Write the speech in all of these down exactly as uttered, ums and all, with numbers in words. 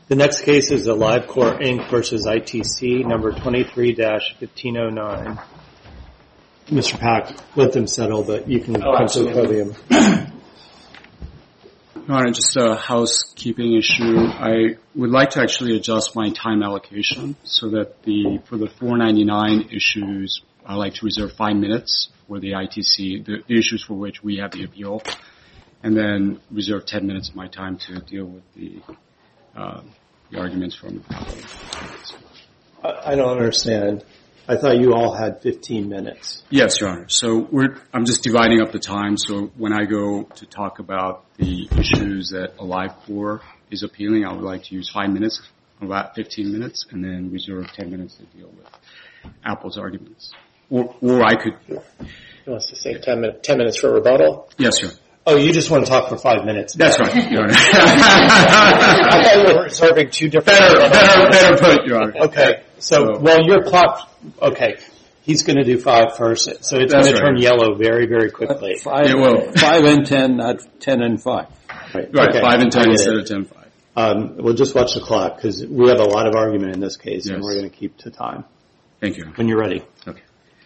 The next case is AliveCor Incorporated versus I T C, number twenty-three dash fifteen oh nine. Mister Pack, let them settle, but you can oh, come to the podium. Your Honor, just a housekeeping issue. I would like to actually adjust my time allocation so that the for the four ninety-nine issues, I'd like to reserve five minutes for the I T C, the, the issues for which we have the appeal, and then reserve ten minutes of my time to deal with the uh, the arguments from the I don't understand. I thought you all had fifteen minutes. Yes, Your Honor. So we're, I'm just dividing up the time. So when I go to talk about the issues that AliveCor is appealing, I would like to use five minutes, about fifteen minutes, and then reserve ten minutes to deal with Apple's arguments. Or, or I could... He wants to say ten, minute, ten minutes for rebuttal? Yes, Your Honor. Oh, you just want to talk for five minutes? That's right, Your Honor. I thought you were reserving two different... Better, better, better put, Your Honor. Okay. So, so, well, your clock, okay, he's going to do five first, so it's going to right. turn yellow very, very quickly. Uh, five, it will. Five and ten, not ten and five. Right, right okay. five and ten instead of ten and five. Um, we'll just watch the clock, because we have a lot of argument in this case, yes. and we're going to keep to time. Thank you. When you're ready. Okay.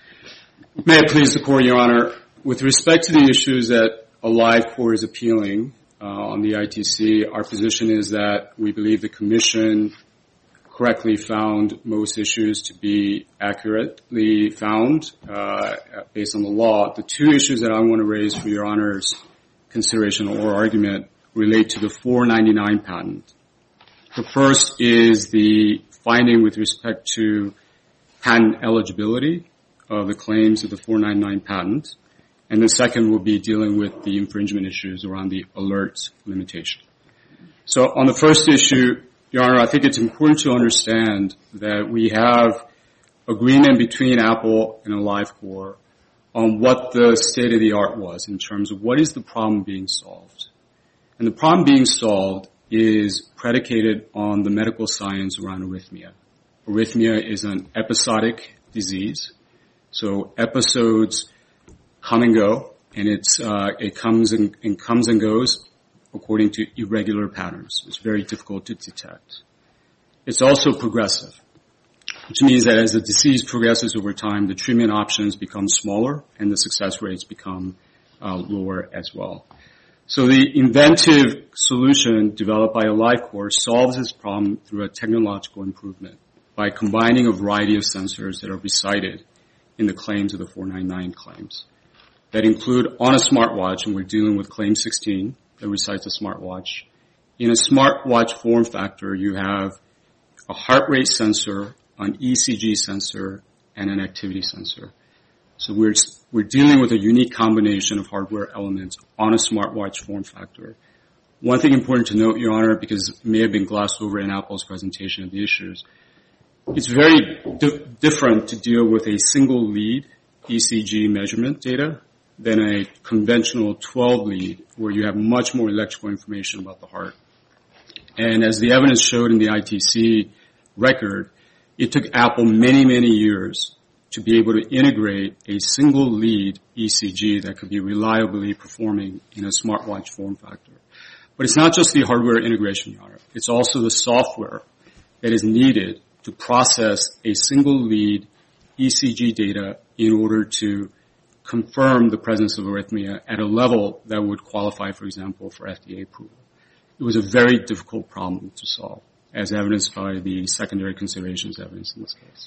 May it please the Court, Your Honor, with respect to the issues that AliveCor is appealing uh, on the I T C, our position is that we believe the Commission correctly found most issues to be accurately found uh, based on the law. The two issues that I want to raise for Your Honor's consideration or argument relate to the four ninety-nine patent. The first is the finding with respect to patent eligibility of the claims of the four ninety-nine patent. And the second will be dealing with the infringement issues around the alert limitation. So on the first issue, Your Honor, I think it's important to understand that we have agreement between Apple and AliveCor on what the state of the art was in terms of what is the problem being solved. And the problem being solved is predicated on the medical science around arrhythmia. Arrhythmia is an episodic disease. So episodes come and go, and it's uh, it comes and, and comes and goes according to irregular patterns. It's very difficult to detect. It's also progressive, which means that as the disease progresses over time, the treatment options become smaller and the success rates become uh, lower as well. So the inventive solution developed by AliveCor solves this problem through a technological improvement by combining a variety of sensors that are recited in the claims of the four ninety-nine claims that include on a smartwatch, and we're dealing with Claim sixteen that recites a smartwatch. In a smartwatch form factor, you have a heart rate sensor, an E C G sensor, and an activity sensor. So we're we're dealing with a unique combination of hardware elements on a smartwatch form factor. One thing important to note, Your Honor, because it may have been glossed over in Apple's presentation of the issues, it's very di- different to deal with a single lead E C G measurement data than a conventional twelve lead where you have much more electrical information about the heart. And as the evidence showed in the I T C record, it took Apple many, many years to be able to integrate a single lead E C G that could be reliably performing in a smartwatch form factor. But it's not just the hardware integration, Your Honor. It's also the software that is needed to process a single lead E C G data in order to confirm the presence of arrhythmia at a level that would qualify, for example, for F D A approval. It was a very difficult problem to solve, as evidenced by the secondary considerations evidence in this case.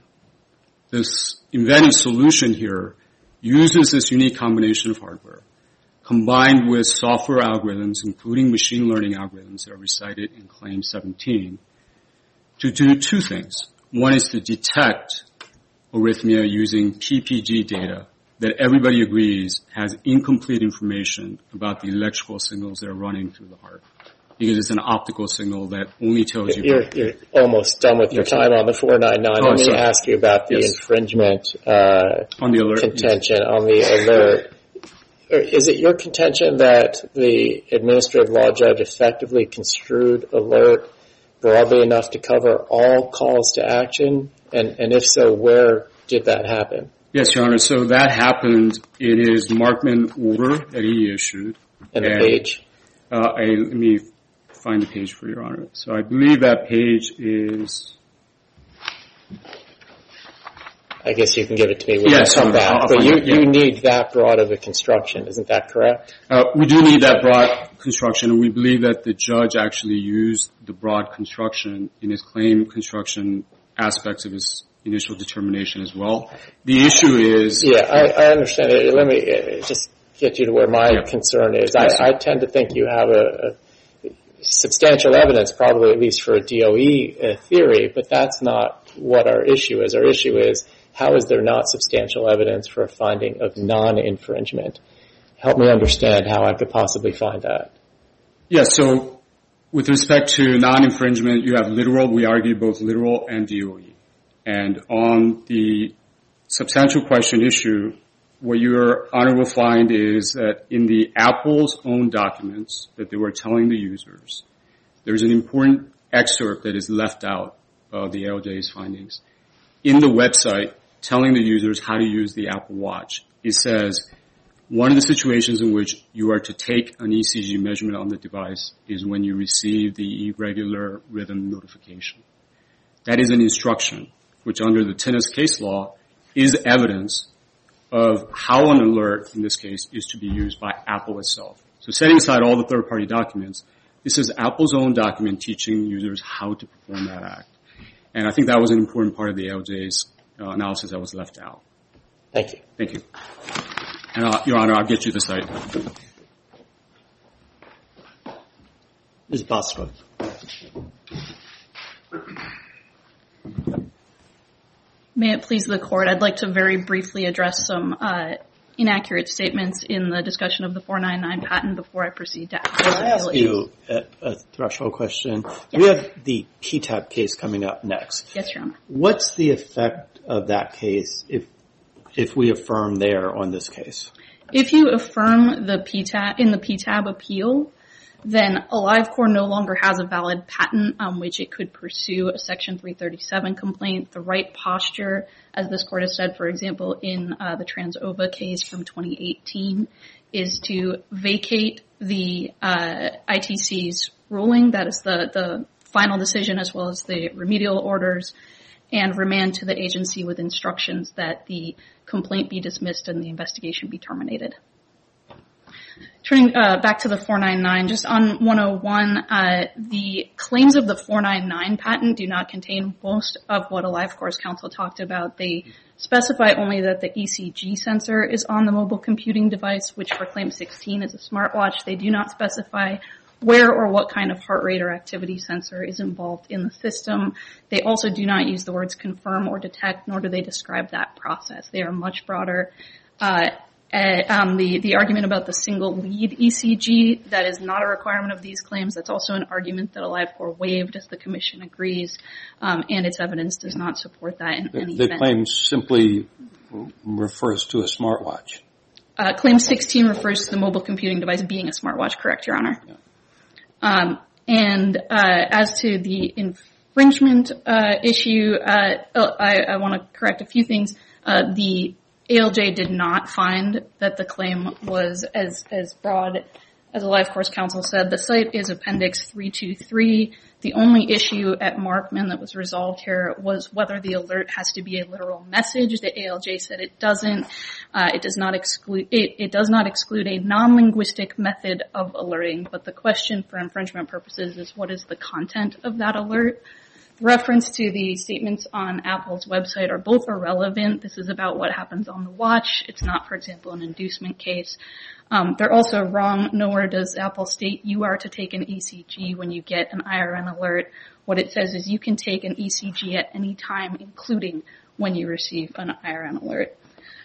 This inventive solution here uses this unique combination of hardware combined with software algorithms, including machine learning algorithms that are recited in Claim seventeen, to do two things. One is to detect arrhythmia using P P G data that everybody agrees has incomplete information about the electrical signals that are running through the heart, because it's an optical signal that only tells you... You're, you're almost done with your time on the four ninety-nine. Oh, Let me sorry. ask you about the yes. infringement uh, on the alert, contention, yes. on the alert. Is it your contention that the administrative law judge effectively construed alert broadly enough to cover all calls to action? And, and if so, where did that happen? Yes, Your Honor. So that happened in his Markman order that he issued. And the page? Uh, I, let me find the page for Your Honor. So I believe that page is... I guess you can give it to me when yes, you come back. I'll but you, it, yeah. you need that broad of a construction, isn't that correct? Uh, we do need that broad construction, and we believe that the judge actually used the broad construction in his claim construction aspects of his initial determination as well. The issue is... Yeah, I, I understand it. Let me uh, just get you to where my yeah. concern is. Yes, I, I tend to think you have a, a substantial evidence, probably at least for a D O E uh, theory, but that's not what our issue is. Our issue is, how is there not substantial evidence for a finding of non-infringement? Help me understand how I could possibly find that. Yes, yeah, so with respect to non-infringement, you have literal, we argue both literal and D O E. And on the substantial question issue, what Your Honor will find is that in the Apple's own documents that they were telling the users, there's an important excerpt that is left out of the A L J's findings. In the website, telling the users how to use the Apple Watch, it says one of the situations in which you are to take an E C G measurement on the device is when you receive the irregular rhythm notification. That is an instruction, which under the tennis case law is evidence of how an alert, in this case, is to be used by Apple itself. So setting aside all the third-party documents, this is Apple's own document teaching users how to perform that act. And I think that was an important part of the A L J's uh, analysis that was left out. Thank you. Thank you. And uh, Your Honor, I'll get you the site. Miz Bosco. May it please the Court, I'd like to very briefly address some uh, inaccurate statements in the discussion of the four ninety-nine patent before I proceed to Can I ask you a, a threshold question? Yes. We have the P TAB case coming up next. Yes, Your Honor. What's the effect of that case if if we affirm there on this case? If you affirm the P TAB in the P TAB appeal, then AliveCore no longer has a valid patent on which it could pursue a Section three thirty-seven complaint. The right posture, as this Court has said, for example, in uh, the Transova case from twenty eighteen, is to vacate the uh, I T C's ruling, that is the, the final decision as well as the remedial orders, and remand to the agency with instructions that the complaint be dismissed and the investigation be terminated. Turning uh, back to the four ninety-nine, just on one oh one, uh, the claims of the four ninety-nine patent do not contain most of what AliveCore's counsel talked about. They specify only that the E C G sensor is on the mobile computing device, which for Claim sixteen is a smartwatch. They do not specify where or what kind of heart rate or activity sensor is involved in the system. They also do not use the words confirm or detect, nor do they describe that process. They are much broader. Uh, Uh, um, the, the argument about the single lead E C G, that is not a requirement of these claims. That's also an argument that AliveCore waived, as the Commission agrees, um, and its evidence does not support that in the, any the event. The claim simply refers to a smartwatch. Uh, claim sixteen refers to the mobile computing device being a smartwatch, correct, Your Honor? Yeah. Um, and uh, as to the infringement uh, issue, uh, I, I want to correct a few things. Uh, the A L J did not find that the claim was as, as broad as AliveCore's counsel said. The site is Appendix three twenty-three. The only issue at Markman that was resolved here was whether the alert has to be a literal message. The A L J said it doesn't. Uh, it does not exclude, it, it does not exclude a non-linguistic method of alerting, but the question for infringement purposes is what is the content of that alert? Reference to the statements on Apple's website are both irrelevant. This is about what happens on the watch. It's not, for example, an inducement case. Um, they're also wrong. Nowhere does Apple state you are to take an E C G when you get an I R N alert. What it says is you can take an E C G at any time, including when you receive an I R N alert.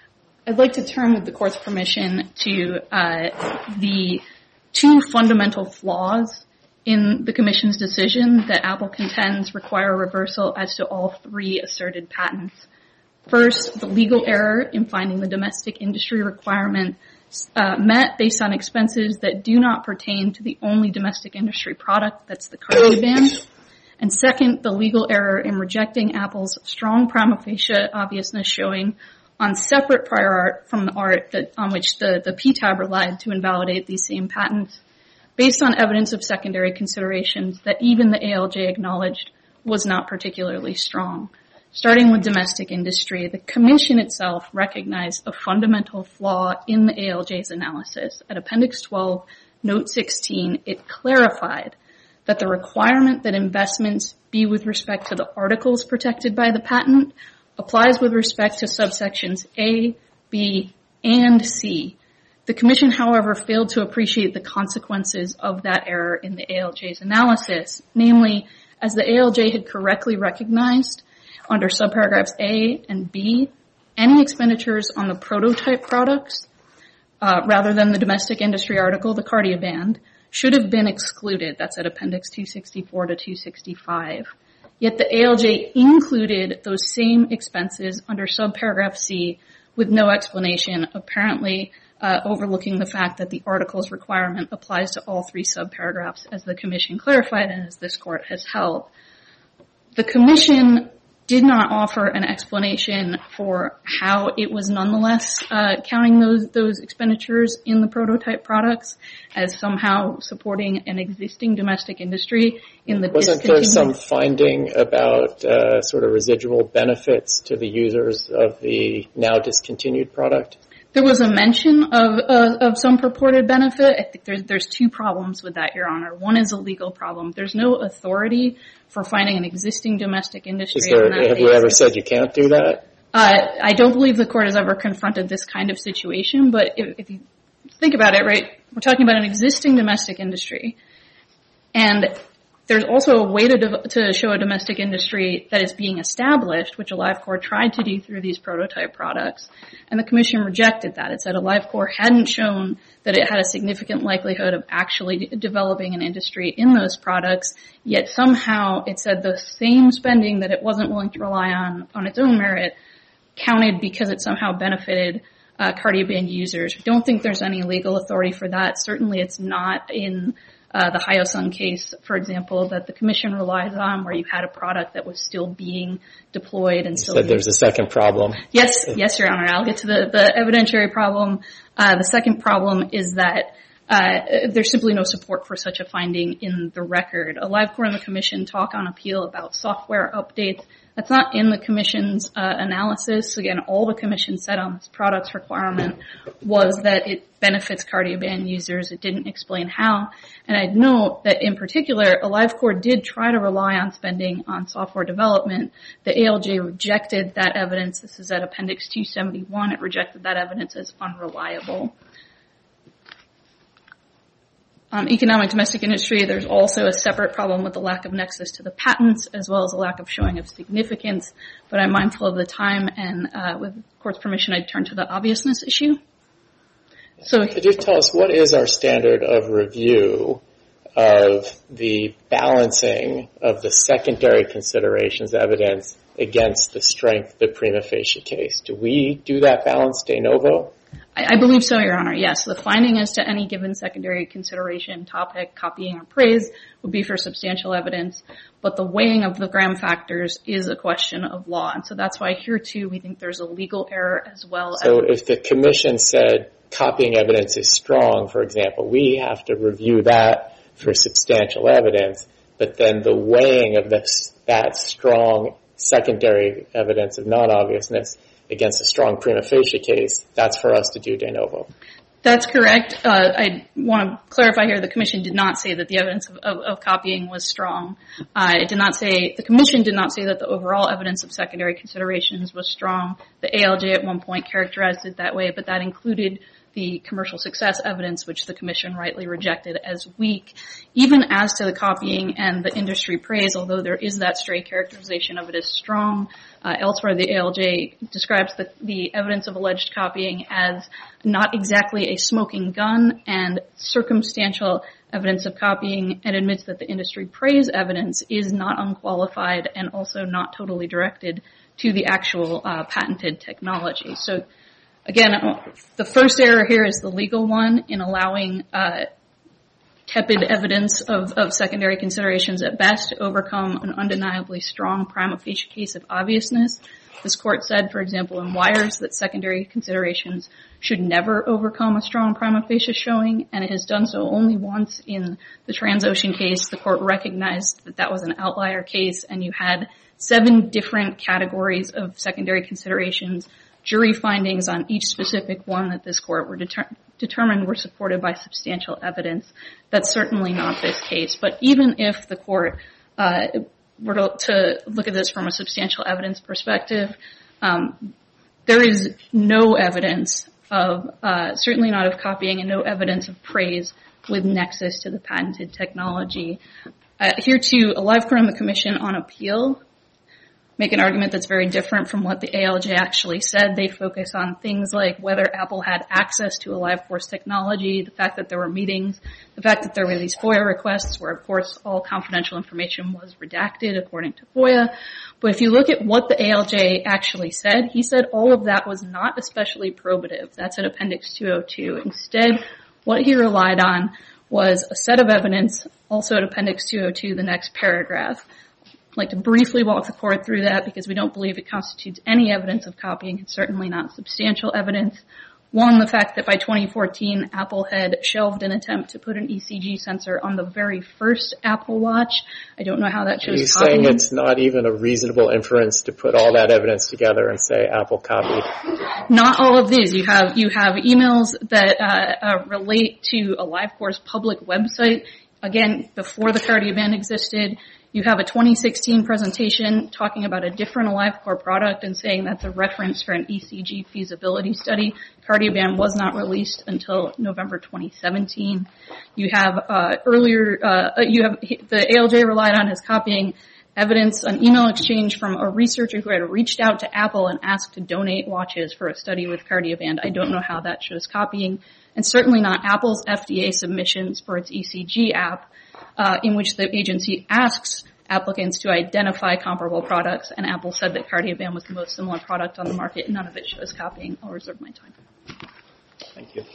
I'd like to turn, with the Court's permission, to uh, the two fundamental flaws in the Commission's decision that Apple contends require reversal as to all three asserted patents. First, the legal error in finding the domestic industry requirement uh, met based on expenses that do not pertain to the only domestic industry product, that's the cardigan. And second, the legal error in rejecting Apple's strong prima facie obviousness showing on separate prior art from the art that on which the, the P TAB relied to invalidate these same patents. based on evidence of secondary considerations that even the A L J acknowledged was not particularly strong. Starting with domestic industry, the Commission itself recognized a fundamental flaw in the A L J's analysis. At Appendix twelve, Note sixteen, it clarified that the requirement that investments be with respect to the articles protected by the patent applies with respect to subsections A, B, and C. The Commission, however, failed to appreciate the consequences of that error in the A L J's analysis. Namely, as the A L J had correctly recognized, under subparagraphs A and B, any expenditures on the prototype products, uh, rather than the domestic industry article, the Cardia band, should have been excluded. That's at Appendix two sixty-four to two sixty-five. Yet the A L J included those same expenses under subparagraph C with no explanation, apparently uh, overlooking the fact that the article's requirement applies to all three subparagraphs, as the Commission clarified and as this Court has held. The Commission did not offer an explanation for how it was nonetheless uh, counting those those expenditures in the prototype products as somehow supporting an existing domestic industry in the Wasn't discontinued... there some finding about uh, sort of residual benefits to the users of the now discontinued product? There was a mention of uh, of some purported benefit. I think there's there's two problems with that, Your Honor. One is a legal problem. There's no authority for finding an existing domestic industry. Is there, on that have basis. you ever said you can't do that? Uh, I don't believe the Court has ever confronted this kind of situation, but if, if you think about it, right, we're talking about an existing domestic industry, and there's also a way to, to show a domestic industry that is being established, which AliveCore tried to do through these prototype products, and the Commission rejected that. It said AliveCore hadn't shown that it had a significant likelihood of actually developing an industry in those products, yet somehow it said the same spending that it wasn't willing to rely on on its own merit counted because it somehow benefited uh, Cardia band users. I don't think there's any legal authority for that. Certainly it's not in Uh, the Hyosung case, for example, that the Commission relies on, where you had a product that was still being deployed and you still said being... there's a second problem. Yes, yes, Your Honor. I'll get to the, the evidentiary problem. Uh, the second problem is that uh, there's simply no support for such a finding in the record. AliveCore and the Commission talk on appeal about software updates. That's not in the Commission's uh, analysis. Again, all the Commission said on this product's requirement was that it benefits Cardia band users. It didn't explain how. And I'd note that in particular, AliveCore did try to rely on spending on software development. The A L J rejected that evidence. This is at Appendix two seventy-one. It rejected that evidence as unreliable. Um, economic domestic industry, there's also a separate problem with the lack of nexus to the patents, as well as a lack of showing of significance. But I'm mindful of the time, and uh, with the Court's permission, I'd turn to the obviousness issue. So, could you tell us what is our standard of review of the balancing of the secondary considerations evidence against the strength of the prima facie case? Do we do that balance de novo? I, I believe so, Your Honor, yes. The finding as to any given secondary consideration, topic, copying, or praise would be for substantial evidence, but the weighing of the Graham factors is a question of law. And so that's why here, too, we think there's a legal error as well. So if the Commission said copying evidence is strong, for example, we have to review that for substantial evidence, but then the weighing of this, that strong secondary evidence of non-obviousness against a strong prima facie case, that's for us to do de novo. That's correct. Uh, I want to clarify here, the Commission did not say that the evidence of, of, of copying was strong. Uh, it did not say, the Commission did not say that the overall evidence of secondary considerations was strong. The A L J at one point characterized it that way, but that included the commercial success evidence, which the Commission rightly rejected as weak. Even as to the copying and the industry praise, although there is that stray characterization of it as strong, uh, elsewhere the A L J describes the, the evidence of alleged copying as not exactly a smoking gun and circumstantial evidence of copying, and admits that the industry praise evidence is not unqualified and also not totally directed to the actual uh, patented technology. So again, the first error here is the legal one in allowing uh, tepid evidence of, of secondary considerations at best to overcome an undeniably strong prima facie case of obviousness. This court said, for example, in Wires that secondary considerations should never overcome a strong prima facie showing, and it has done so only once in the Transocean case. The court recognized that that was an outlier case, and you had seven different categories of secondary considerations, jury findings on each specific one that this court were deter- determined were supported by substantial evidence. That's certainly not this case. But even if the court uh, were to, to look at this from a substantial evidence perspective, um, there is no evidence of, uh, certainly not of copying, and no evidence of praise with nexus to the patented technology. Uh, here too, AliveCore and the Commission on Appeal make an argument that's very different from what the A L J actually said. They focus on things like whether Apple had access to AliveCore's technology, the fact that there were meetings, the fact that there were these FOIA requests where, of course, all confidential information was redacted according to FOIA. But if you look at what the A L J actually said, he said all of that was not especially probative. That's at Appendix two oh two. Instead, what he relied on was a set of evidence, also at Appendix two oh two, the next paragraph. I'd like to briefly walk the court through that because we don't believe it constitutes any evidence of copying. It's certainly not substantial evidence. One, the fact that by twenty fourteen, Apple had shelved an attempt to put an E C G sensor on the very first Apple Watch. I don't know how that shows He's copying. saying it's not even a reasonable inference to put all that evidence together and say Apple copied. Not all of these. You have you have emails that uh, uh, relate to AliveCore's public website. Again, before the Cardioband existed. You have a twenty sixteen presentation talking about a different AliveCore product and saying that's a reference for an E C G feasibility study. Cardioband was not released until November twenty seventeen. You have uh, earlier, uh, you have the A L J relied on as copying evidence, an email exchange from a researcher who had reached out to Apple and asked to donate watches for a study with Cardioband. I don't know how that shows copying, and certainly not Apple's F D A submissions for its E C G app. Uh, in which the agency asks applicants to identify comparable products, and Apple said that Cardioband was the most similar product on the market. None of it shows copying. I'll reserve my time. Thank you.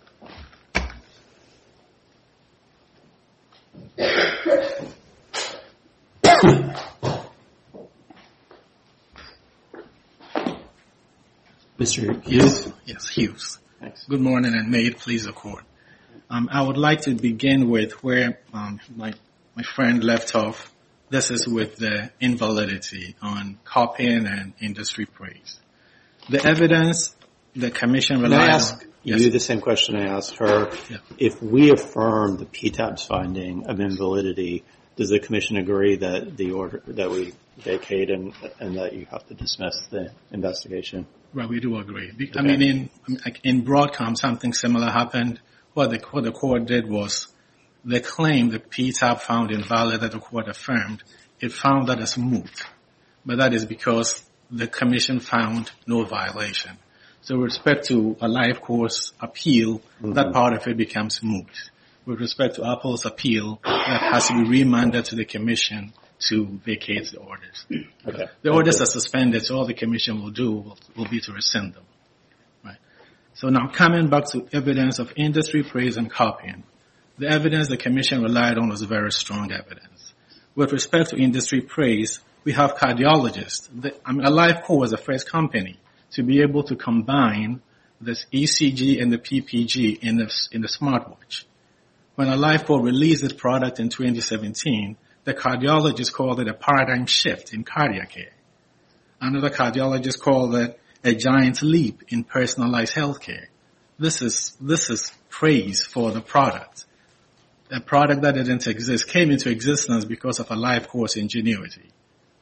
Mister Hughes? Yes, Hughes. Thanks. Good morning, and may it please the court. Um, I would like to begin with where um, my my friend left off. This is with the invalidity on copying and industry praise. The evidence the commission Can relied I ask on. you Yes. the same question I asked her? Yeah. If we affirm the P TAB's finding of invalidity, does the commission agree that the order that we vacate and and that you have to dismiss the investigation? Well, we do agree. Be- I Okay. mean, in like in Broadcom, something similar happened. What the, what the court did was the claim the P TAB found invalid that the court affirmed, it found that as moot. But that is because the commission found no violation. So with respect to AliveCore's appeal, mm-hmm. that part of it becomes moot. With respect to Apple's appeal, that has to be remanded to the commission to vacate the orders. Okay. The orders are suspended, so all the commission will do will, will be to rescind them. Right. So now coming back to evidence of industry praise and copying, the evidence the commission relied on was very strong evidence. With respect to industry praise, we have cardiologists. The, I mean, AliveCore was the first company to be able to combine this E C G and the P P G in the, in the smartwatch. When AliveCore released its product in twenty seventeen, the cardiologists called it a paradigm shift in cardiac care. Another cardiologist called it a giant leap in personalized healthcare. This is, this is praise for the product. A product that didn't exist came into existence because of AliveCore's ingenuity.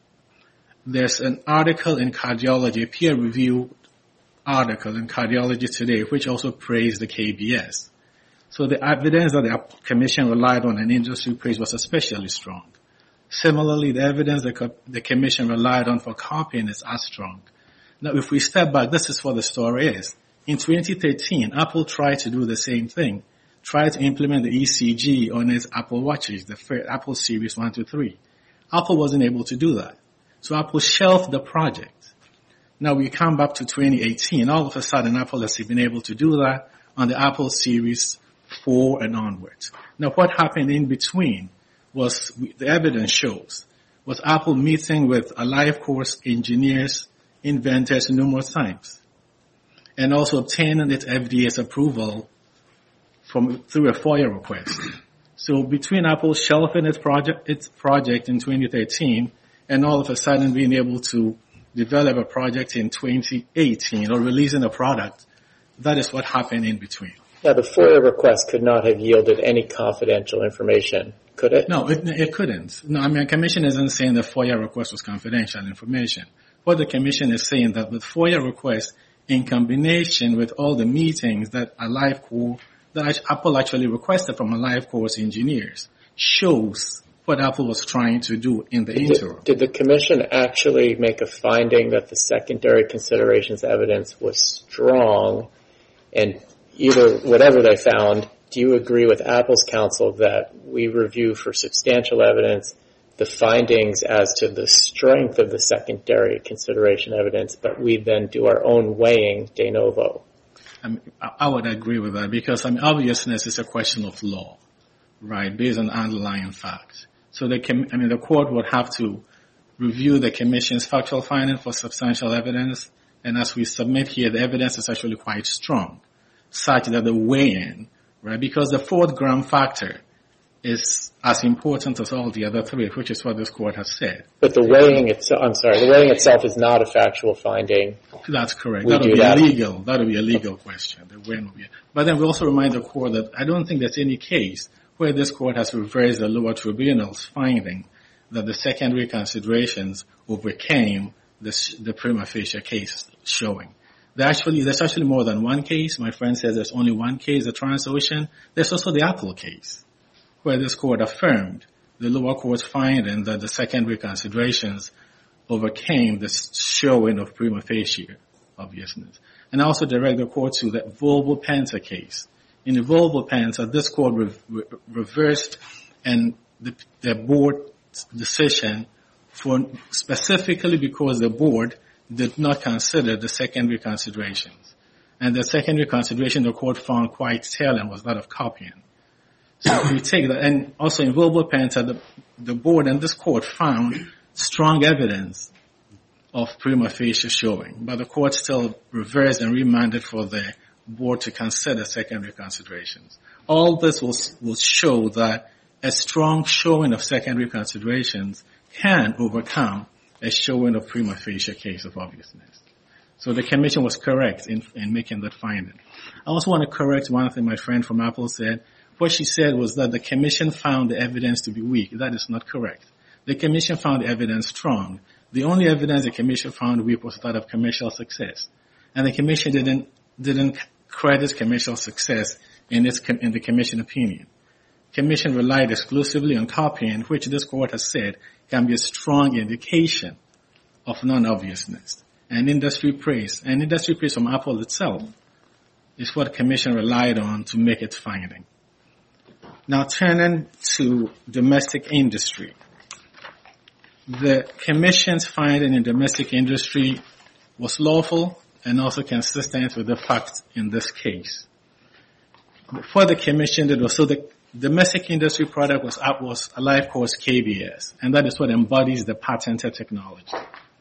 There's an article in Cardiology, a peer-reviewed article in Cardiology Today, which also praised the K B S. So the evidence that the commission relied on in industry praise was especially strong. Similarly, the evidence that the commission relied on for copying is as strong. Now, if we step back, this is what the story is. In twenty thirteen, Apple tried to do the same thing, tried to implement the E C G on its Apple Watches, the Apple Series one to three. Apple wasn't able to do that. So Apple shelved the project. Now we come back to twenty eighteen. All of a sudden, Apple has been able to do that on the Apple Series four and onwards. Now, what happened in between was, the evidence shows, was Apple meeting with AliveCore's engineers, inventors numerous times, and also obtaining its F D A's approval from through a FOIA request. So between Apple shelving its project, its project in twenty thirteen, and all of a sudden being able to develop a project in twenty eighteen or releasing a product, that is what happened in between. Now, the FOIA request could not have yielded any confidential information, could it? No, it, it couldn't. No, I mean, the Commission isn't saying the FOIA request was confidential information. What the Commission is saying that with FOIA requests, in combination with all the meetings that AliveCore, that Apple actually requested from AliveCore's engineers, shows what Apple was trying to do in the did, interim. Did the Commission actually make a finding that the secondary considerations evidence was strong? And either, whatever they found, do you agree with Apple's counsel that we review for substantial evidence the findings as to the strength of the secondary consideration evidence, but we then do our own weighing de novo? I mean, I would agree with that because, I mean, obviousness is a question of law, right, based on underlying facts. So the, I mean, the court would have to review the Commission's factual finding for substantial evidence, and as we submit here, the evidence is actually quite strong, such that the weigh-in, right, because the fourth ground factor is as important as all the other three, which is what this court has said. But the weighing itself, I'm sorry, the weighing itself is not a factual finding. That's correct. We That would do be that. illegal. That would be a legal question. The weighing would be. But then we also remind the court that I don't think there's any case where this court has reversed the lower tribunal's finding that the secondary considerations overcame the, the prima facie case showing. There actually, there's actually more than one case. My friend says there's only one case, the Transocean. There's also the Apple case, where this court affirmed the lower court's finding that the secondary considerations overcame the showing of prima facie obviousness. And I also direct the court to the Volvo Penta case. In the Volvo Penta, this court re- re- reversed and the, the board's decision for specifically because the board did not consider the secondary considerations. And the secondary consideration the court found quite telling was that of copying. So if we take that, and also in Volvo Penta, the, the board and this court found strong evidence of prima facie showing, but the court still reversed and remanded for the board to consider secondary considerations. All this will, will show that a strong showing of secondary considerations can overcome a showing of prima facie case of obviousness. So the Commission was correct in, in making that finding. I also want to correct one thing my friend from Apple said. What she said was that the Commission found the evidence to be weak. That is not correct. The Commission found the evidence strong. The only evidence the Commission found weak was that of commercial success. And the Commission didn't, didn't credit commercial success in its, in the Commission opinion. Commission relied exclusively on copying, which this court has said can be a strong indication of non-obviousness. And industry praise, and industry praise from Apple itself is what Commission relied on to make its finding. Now turning to domestic industry. The Commission's finding in domestic industry was lawful and also consistent with the facts in this case. What the Commission did was, so the domestic industry product was, was AliveCore's K B S, and that is what embodies the patented technology.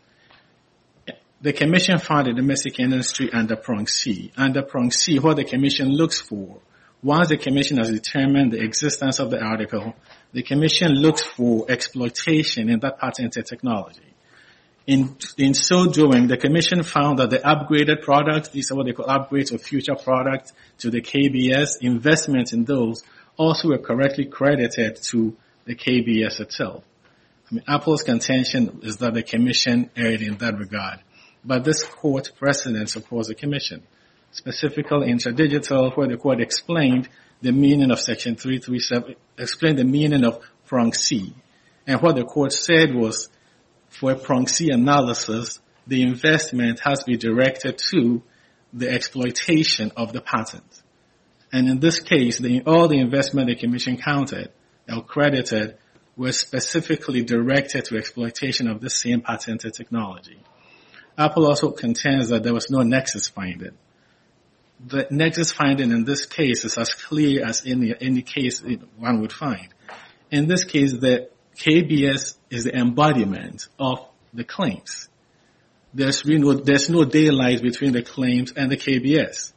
The Commission found the domestic industry under prong C. Under prong C, what the Commission looks for, once the Commission has determined the existence of the article, the Commission looks for exploitation in that patented technology. In, in so doing, the Commission found that the upgraded products, these are what they call upgrades of future products to the K B S, investments in those also were correctly credited to the K B S itself. I mean, Apple's contention is that the Commission erred in that regard. But this court precedent supports the Commission, specifically Interdigital, where the court explained the meaning of Section three thirty-seven, explained the meaning of prong C. And what the court said was, for a prong C analysis, the investment has to be directed to the exploitation of the patent. And in this case, the, all the investment the Commission counted or credited were specifically directed to exploitation of the same patented technology. Apple also contends that there was no nexus finding. the nexus finding in this case is as clear as any, any case one would find. In this case, the K B S is the embodiment of the claims. There's no, there's no daylight between the claims and the K B S.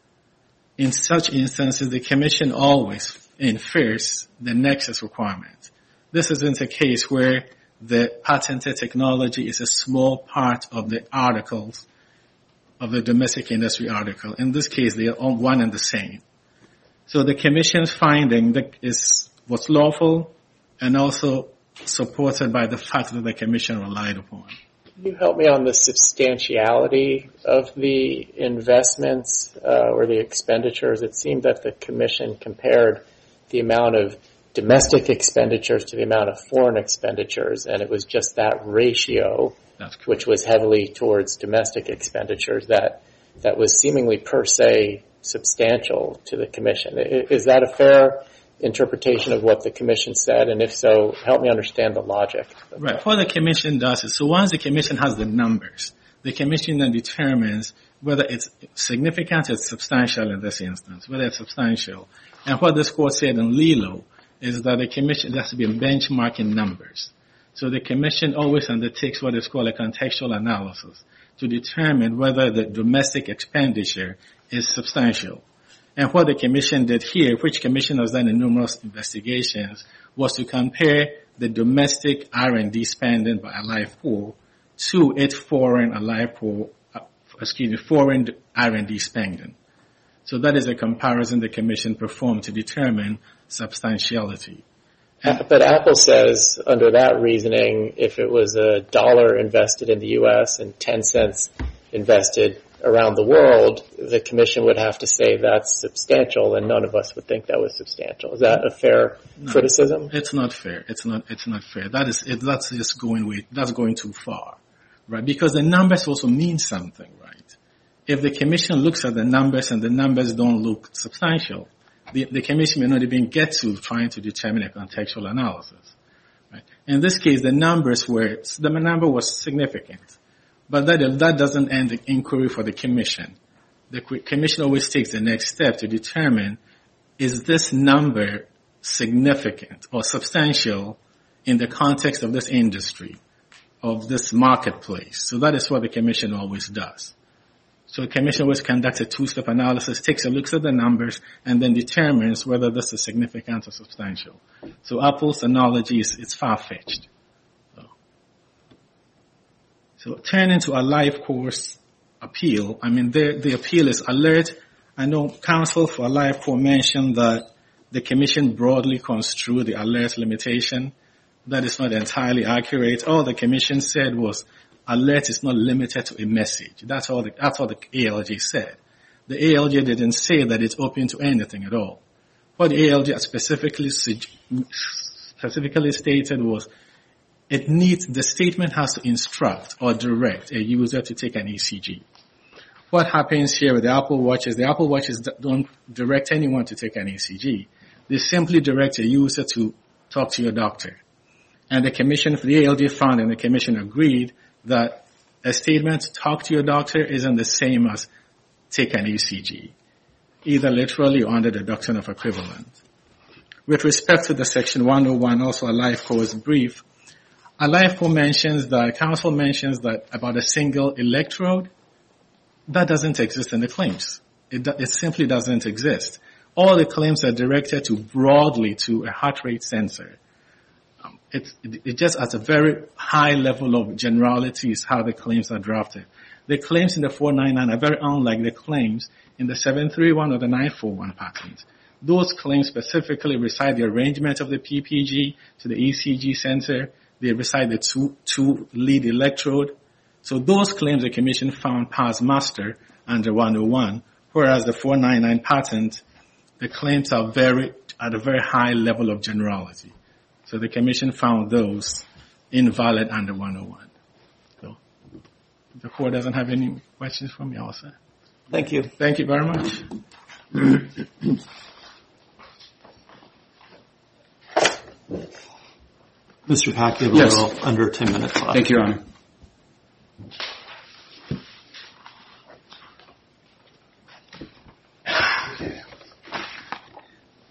In such instances, the Commission always infers the nexus requirement. This isn't a case where the patented technology is a small part of the articles of the domestic industry article. In this case, they are all one and the same. So the Commission's finding that is was lawful and also supported by the fact that the Commission relied upon. Can you help me on the substantiality of the investments uh, or the expenditures? It seemed that the Commission compared the amount of domestic expenditures to the amount of foreign expenditures, and it was just that ratio, which was heavily towards domestic expenditures, that that was seemingly per se substantial to the Commission. Is that a fair interpretation of what the Commission said? And if so, help me understand the logic. Right. What the Commission does is, so once the Commission has the numbers, the Commission then determines whether it's significant or substantial in this instance, whether it's substantial. And what this court said in Lilo is that the Commission has to be benchmarking numbers. So the Commission always undertakes what is called a contextual analysis to determine whether the domestic expenditure is substantial. And what the Commission did here, which Commission has done in numerous investigations, was to compare the domestic R and D spending by AlivePool to its foreign AlivePool, uh, excuse me, foreign R and D spending. So that is a comparison the Commission performed to determine substantiality. And but Apple says, under that reasoning, if it was a dollar invested in the U S and ten cents invested around the world, the Commission would have to say that's substantial, and none of us would think that was substantial. Is that a fair no, criticism? It's not fair. It's not. It's not fair. That is. It, that's just going way. That's going too far, right? Because the numbers also mean something, right? If the Commission looks at the numbers and the numbers don't look substantial, the, the Commission may not even get to trying to determine a contextual analysis, right? In this case, the numbers were the number was significant. But that, that doesn't end the inquiry for the Commission. The Commission always takes the next step to determine, is this number significant or substantial in the context of this industry, of this marketplace? So that is what the Commission always does. So the Commission always conducts a two-step analysis, takes a look at the numbers, and then determines whether this is significant or substantial. So Apple's analogy is it's far-fetched. So turning to a life course appeal, I mean, the, the appeal is alert. I know counsel for Life Corps mentioned that the Commission broadly construed the alert limitation. That is not entirely accurate. All the Commission said was alert is not limited to a message. That's all the, that's all the A L J said. The A L J didn't say that it's open to anything at all. What the A L J specifically, specifically stated was it needs, the statement has to instruct or direct a user to take an E C G. What happens here with the Apple Watch is the Apple Watches don't direct anyone to take an E C G. They simply direct a user to talk to your doctor. And the Commission, the A L J found and the Commission agreed that a statement, talk to your doctor, isn't the same as take an E C G, either literally or under the doctrine of equivalence. With respect to the Section one oh one, also a Life Course brief, AlivePool mentions that, counsel mentions that about a single electrode, that doesn't exist in the claims. It, it simply doesn't exist. All the claims are directed to broadly to a heart rate sensor. Um, it, it, it just at a very high level of generality is how the claims are drafted. The claims in the four ninety-nine are very unlike the claims in the seven thirty-one or the nine forty-one patents. Those claims specifically recite the arrangement of the P P G to the E C G sensor. They recite the two, two lead electrode. So those claims the Commission found pass muster under one oh one, whereas the four ninety-nine patent, the claims are very, at a very high level of generality. So the Commission found those invalid under one oh one. So if the Court doesn't have any questions for me, I'll say. Thank you. Thank you very much. Mister Pack, you have a yes. little under ten minutes left. Thank you, Your Honor.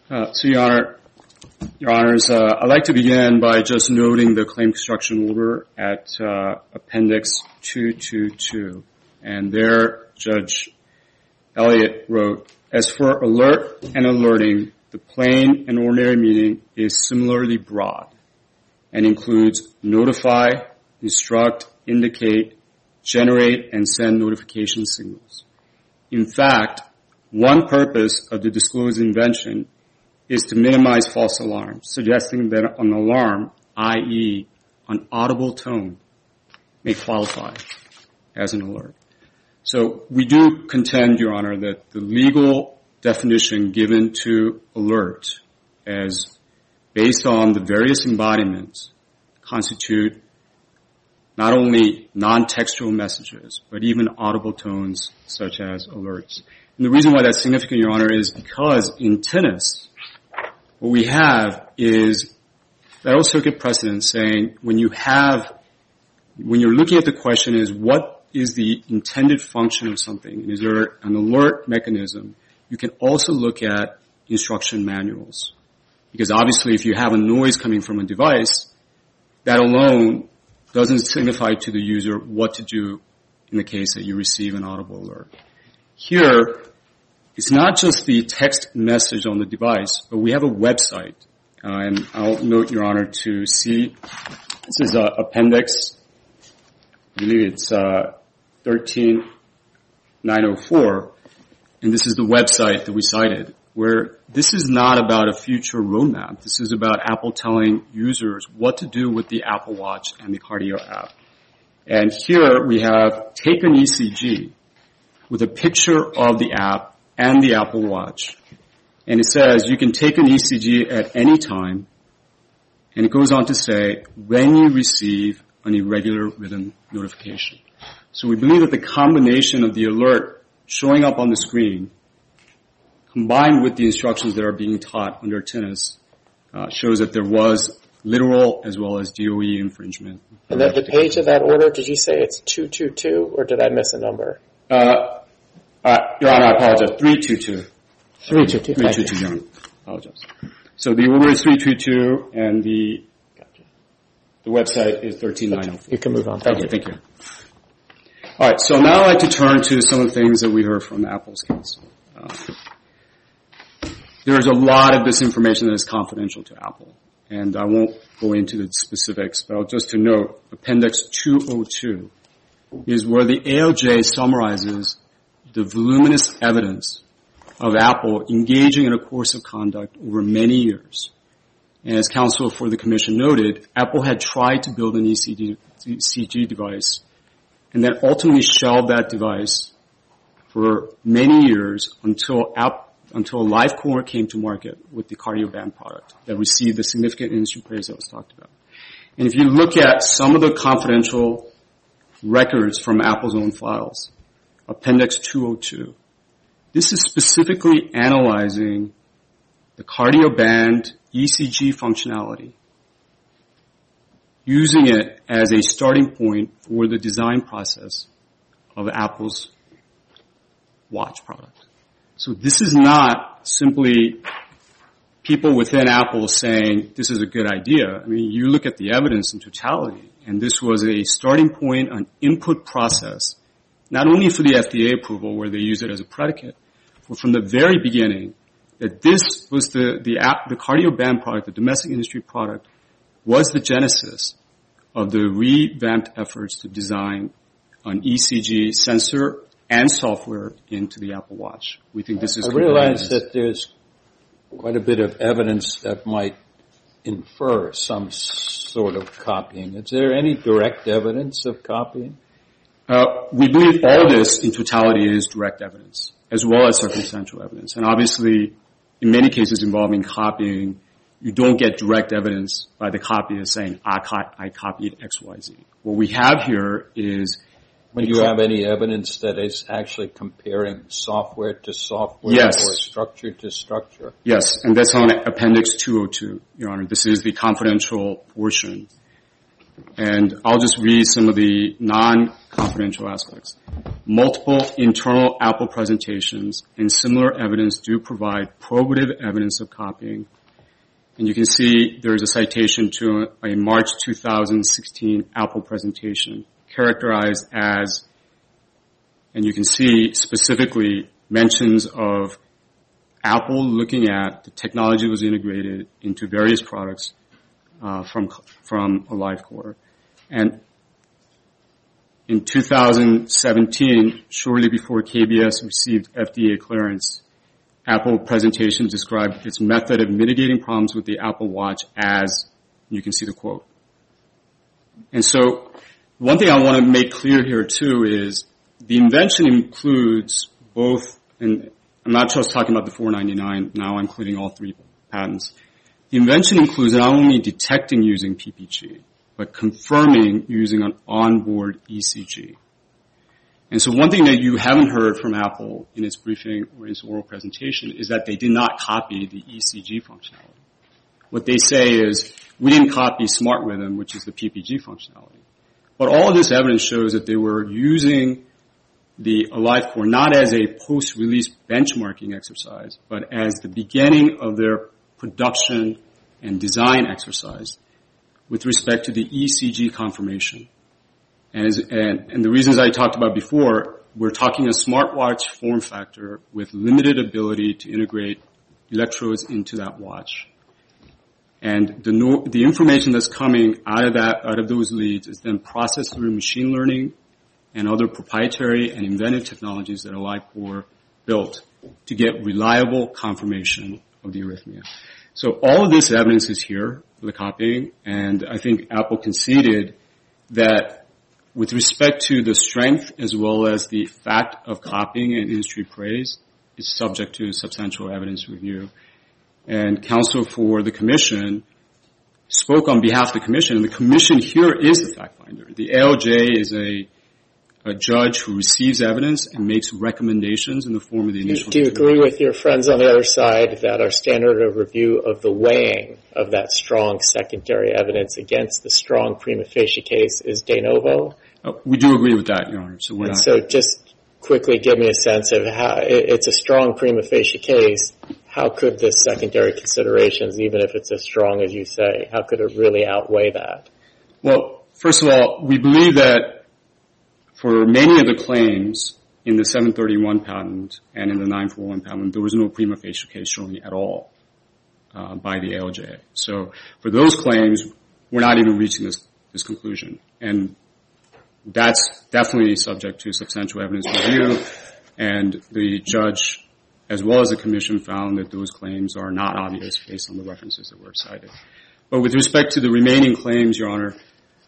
Uh, so, Your Honor, Your Honors, uh, I'd like to begin by just noting the claim construction order at uh, Appendix two twenty-two. And there, Judge Elliott wrote, as for alert and alerting, the plain and ordinary meaning is similarly broad and includes notify, instruct, indicate, generate, and send notification signals. In fact, one purpose of the disclosed invention is to minimize false alarms, suggesting that an alarm, that is an audible tone, may qualify as an alert. So we do contend, Your Honor, that the legal definition given to alert as based on the various embodiments constitute not only non-textual messages, but even audible tones such as alerts. And the reason why that's significant, Your Honor, is because in tennis, what we have is Federal Circuit precedent saying when you have, when you're looking at the question is what is the intended function of something? Is there an alert mechanism? You can also look at instruction manuals. Because obviously if you have a noise coming from a device, that alone doesn't signify to the user what to do in the case that you receive an audible alert. Here, it's not just the text message on the device, but we have a website. Uh, and I'll note, Your Honor, to see, this is uh, Appendix, I believe it's uh, thirteen nine oh four, and this is the website that we cited, where this is not about a future roadmap. This is about Apple telling users what to do with the Apple Watch and the Cardio app. And here we have take an E C G with a picture of the app and the Apple Watch. And it says you can take an E C G at any time, and it goes on to say when you receive an irregular rhythm notification. So we believe that the combination of the alert showing up on the screen combined with the instructions that are being taught under tennis uh, shows that there was literal as well as D O E infringement. And the, the page of that order, did you say it's two twenty-two or did I miss a number? Uh, uh, Your Honor, I apologize. three twenty-two. three twenty-two. three twenty-two, Your Honor. I apologize. So the order is three twenty-two and the gotcha. the website is thirteen nine oh four. You can move on. Thank okay, you. Thank you. All right. So now I'd like to turn to some of the things that we heard from Apple's counsel. Uh, There's a lot of this information that is confidential to Apple, and I won't go into the specifics, but just to note, Appendix two oh two is where the A L J summarizes the voluminous evidence of Apple engaging in a course of conduct over many years. And as counsel for the Commission noted, Apple had tried to build an E C G device and then ultimately shelved that device for many years until Apple until LiveCore came to market with the CardioBand product that received the significant industry praise that was talked about. And if you look at some of the confidential records from Apple's own files, Appendix two oh two, this is specifically analyzing the CardioBand E C G functionality, using it as a starting point for the design process of Apple's watch product. So this is not simply people within Apple saying this is a good idea. I mean, you look at the evidence in totality, and this was a starting point, an input process, not only for the F D A approval where they use it as a predicate, but from the very beginning that this was the, the, app, the CardioBand product, the domestic industry product, was the genesis of the revamped efforts to design an E C G sensor and software into the Apple Watch. We think this is... I realize that there's quite a bit of evidence that might infer some sort of copying. Is there any direct evidence of copying? Uh, we believe all this in totality is direct evidence, as well as circumstantial evidence. And obviously, in many cases involving copying, you don't get direct evidence by the copyer saying, I, co- I copied X Y Z. What we have here is... Do you have any evidence that is actually comparing software to software yes. or structure to structure? Yes, and that's on Appendix two oh two, Your Honor. This is the confidential portion. And I'll just read some of the non-confidential aspects. multiple internal Apple presentations and similar evidence do provide probative evidence of copying. And you can see there is a citation to a, a March two thousand sixteen Apple presentation characterized as, and you can see specifically mentions of Apple looking at the technology that was integrated into various products uh, from from AliveCore. And in two thousand seventeen, shortly before K B S received F D A clearance, Apple presentation described its method of mitigating problems with the Apple Watch as, you can see the quote. And so one thing I want to make clear here too is the invention includes both, and I'm not just talking about the four ninety-nine, now I'm including all three patents. The invention includes not only detecting using P P G, but confirming using an onboard E C G. And so one thing that you haven't heard from Apple in its briefing or its oral presentation is that they did not copy the E C G functionality. What they say is, we didn't copy Smart Rhythm, which is the P P G functionality. But all of this evidence shows that they were using the AliveCore not as a post-release benchmarking exercise, but as the beginning of their production and design exercise with respect to the E C G confirmation. And, as, and, and the reasons I talked about before, we're talking a smartwatch form factor with limited ability to integrate electrodes into that watch. And the, no, the information that's coming out of that, out of those leads is then processed through machine learning and other proprietary and inventive technologies that AliveCore built to get reliable confirmation of the arrhythmia. So all of this evidence is here for the copying, and I think Apple conceded that with respect to the strength as well as the fact of copying and industry praise, it's subject to substantial evidence review. And counsel for the commission spoke on behalf of the commission, and the commission here is the fact finder. The A L J is a, a judge who receives evidence and makes recommendations in the form of the initial. Do you agree with your friends on the other side that our standard of review of the weighing of that strong secondary evidence against the strong prima facie case is de novo? Oh, we do agree with that, Your Honor. So we're and not. So just quickly give me a sense of how it's a strong prima facie case. How could the secondary considerations, even if it's as strong as you say, how could it really outweigh that? Well, first of all, we believe that for many of the claims in the seven thirty-one patent and in the nine forty-one patent, there was no prima facie case showing at all uh, by the A L J. So for those claims, we're not even reaching this, this conclusion. And that's definitely subject to substantial evidence review, and the judge as well as the commission found that those claims are not obvious based on the references that were cited. But with respect to the remaining claims, Your Honor,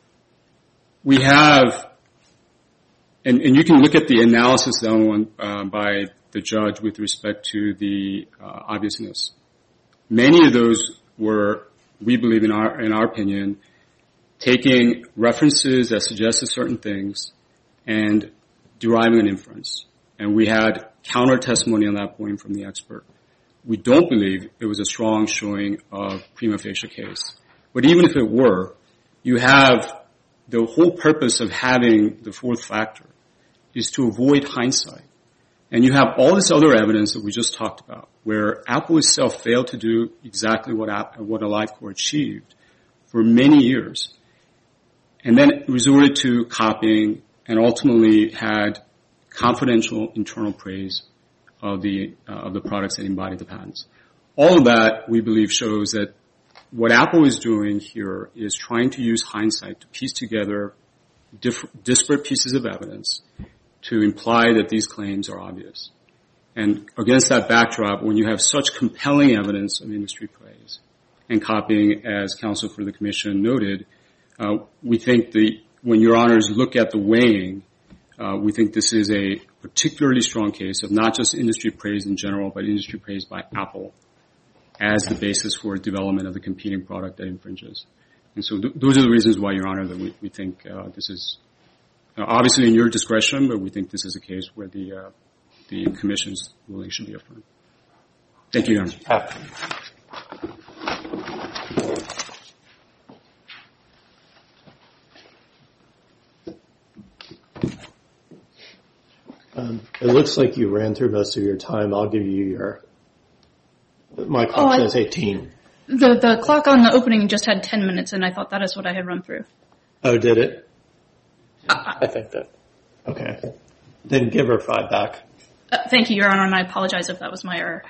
we have, and, and you can look at the analysis done uh, by the judge with respect to the uh, obviousness. Many of those were, we believe in our, in our opinion, taking references that suggested certain things and deriving an inference. And we had counter testimony on that point from the expert. We don't believe it was a strong showing of prima facie case. But even if it were, you have the whole purpose of having the fourth factor is to avoid hindsight. And you have all this other evidence that we just talked about, where Apple itself failed to do exactly what App, what AliveCore achieved for many years, and then resorted to copying and ultimately had confidential internal praise of the uh, of the products that embody the patents. All of that, we believe, shows that what Apple is doing here is trying to use hindsight to piece together diff- disparate pieces of evidence to imply that these claims are obvious. And against that backdrop, when you have such compelling evidence of industry praise and copying, as counsel for the commission noted, uh, we think the when Your Honors look at the weighing, Uh, we think this is a particularly strong case of not just industry praise in general, but industry praise by Apple as the basis for development of the competing product that infringes. And so th- those are the reasons why, Your Honor, that we, we think uh, this is uh, obviously in your discretion, but we think this is a case where the uh, the commission's ruling should be affirmed. Thank you, Your Honor. Um, it looks like you ran through most of your time. I'll give you your, my clock Oh, I- says eighteen. The the clock on the opening just had ten minutes, and I thought that is what I had run through. Oh, did it? I think that. Okay. Then give her five back. Uh, thank you, Your Honor, and I apologize if that was my error.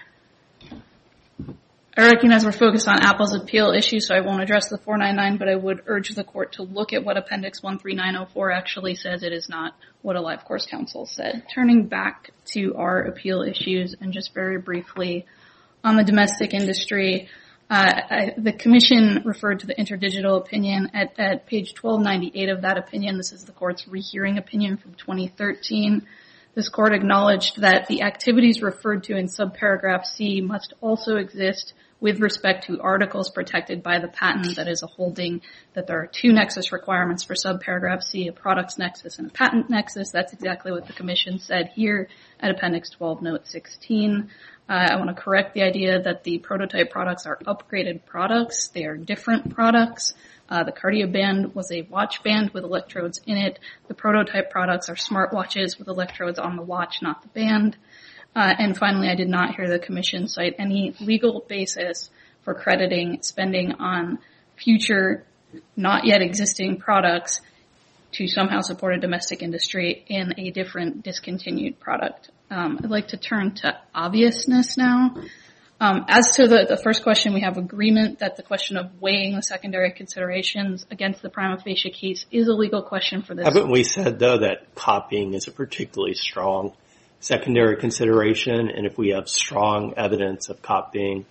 I recognize we're focused on Apple's appeal issue, so I won't address the four ninety-nine, but I would urge the court to look at what Appendix one three nine oh four actually says. It is not what a live course counsel said. Turning back to our appeal issues, and just very briefly on the domestic industry, uh, I, the commission referred to the interdigital opinion at, at page twelve ninety-eight of that opinion. This is the court's rehearing opinion from twenty thirteen. This court acknowledged that the activities referred to in subparagraph C must also exist with respect to articles protected by the patent. That is a holding that there are two nexus requirements for subparagraph C, a products nexus and a patent nexus. That's exactly what the commission said here at Appendix twelve, Note sixteen. Uh, I want to correct the idea that the prototype products are upgraded products. They are different products. Uh, the Cardia band was a watch band with electrodes in it. The prototype products are smartwatches with electrodes on the watch, not the band. Uh, and finally, I did not hear the commission cite any legal basis for crediting spending on future, not yet existing products to somehow support a domestic industry in a different discontinued product. Um, I'd like to turn to obviousness now. Um, as to the, the first question, we have agreement that the question of weighing the secondary considerations against the prima facie case is a legal question for this. Haven't we said, though, that copying is a particularly strong secondary consideration, and if we have strong evidence of copying,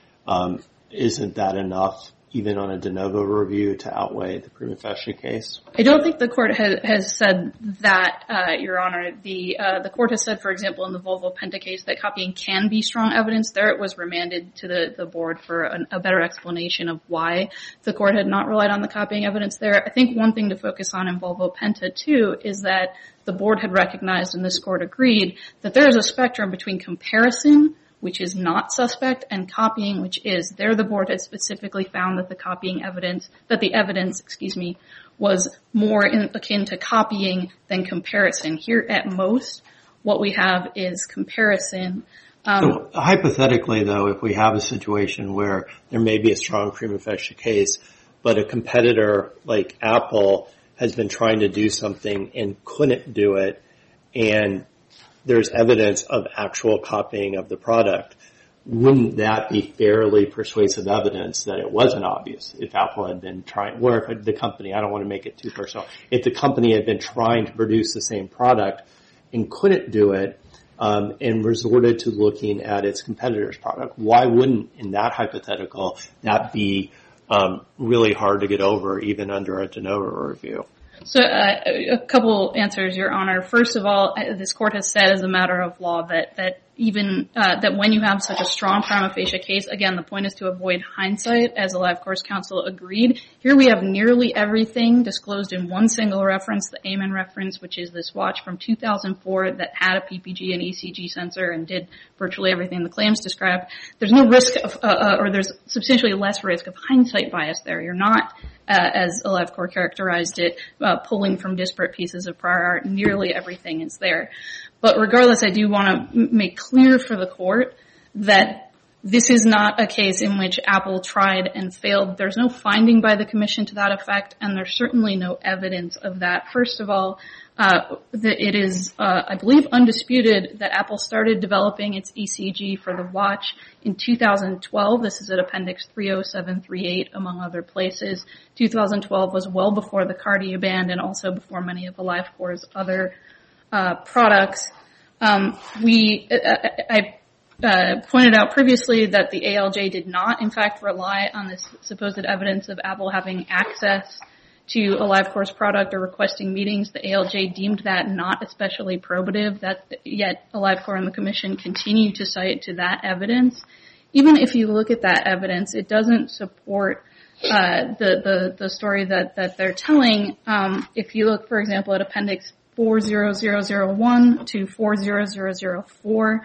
um, isn't that enough, even on a de novo review, to outweigh the prima facie case? I don't think the court has, has said that, uh, Your Honor. The uh, the court has said, for example, in the Volvo Penta case, that copying can be strong evidence. There it was remanded to the, the board for an, a better explanation of why the court had not relied on the copying evidence there. I think one thing to focus on in Volvo Penta, too, is that the board had recognized, and this court agreed, that there is a spectrum between comparison, which is not suspect, and copying, which is. There the board had specifically found that the copying evidence, that the evidence, excuse me, was more in, akin to copying than comparison. Here at most, what we have is comparison. Um, so, hypothetically, though, if we have a situation where there may be a strong prima facie case, but a competitor like Apple has been trying to do something and couldn't do it, and there's evidence of actual copying of the product, wouldn't that be fairly persuasive evidence that it wasn't obvious if Apple had been trying, or if the company, I don't want to make it too personal, if the company had been trying to produce the same product and couldn't do it, um, and resorted to looking at its competitor's product, why wouldn't, in that hypothetical, that be um, really hard to get over even under a de novo review? So uh, a couple answers, Your Honor. First of all, this court has said as a matter of law that that even uh, that when you have such a strong prima facie case, again, the point is to avoid hindsight, as the Live Course Counsel agreed. Here we have nearly everything disclosed in one single reference, the Amen reference, which is this watch from two thousand four that had a P P G and E C G sensor and did virtually everything the claims described. There's no risk of, uh, uh, or there's substantially less risk of hindsight bias there. You're not, uh, as Live Court characterized it, uh, pulling from disparate pieces of prior art. Nearly everything is there. But regardless, I do want to make clear for the court that this is not a case in which Apple tried and failed. There's no finding by the commission to that effect, and there's certainly no evidence of that. First of all, uh, the, it is, uh, I believe, undisputed that Apple started developing its E C G for the watch in two thousand twelve. This is at Appendix three oh seven three eight, among other places. two thousand twelve was well before the Cardia band and also before many of AliveCore's other uh, products. Um, we, uh, I uh, pointed out previously that the A L J did not, in fact, rely on this supposed evidence of Apple having access to a AliveCore's product or requesting meetings. The A L J deemed that not especially probative, that yet AliveCore and the commission continue to cite to that evidence. Even if you look at that evidence, it doesn't support uh, the, the, the story that, that they're telling. Um, if you look, for example, at Appendix four zero zero zero one to four zero zero zero four,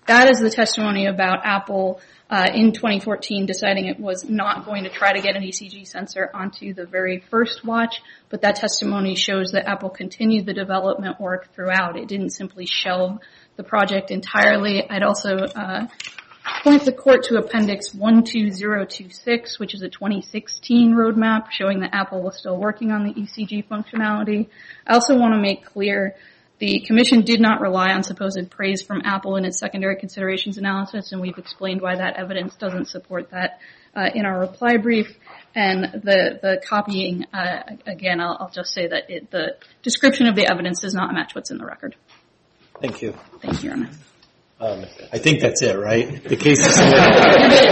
That is the testimony about Apple uh, in twenty fourteen deciding it was not going to try to get an E C G sensor onto the very first watch, but that testimony shows that Apple continued the development work throughout. It didn't simply shelve the project entirely. I'd also uh, point the court to Appendix one two zero two six, which is a twenty sixteen roadmap showing that Apple was still working on the E C G functionality. I also want to make clear the Commission did not rely on supposed praise from Apple in its secondary considerations analysis, and we've explained why that evidence doesn't support that uh, in our reply brief. And the, the copying, uh, again, I'll, I'll just say that it, the description of the evidence does not match what's in the record. Thank you. Thank you, Your Honor. Um, I think that's it, right? The case is submitted.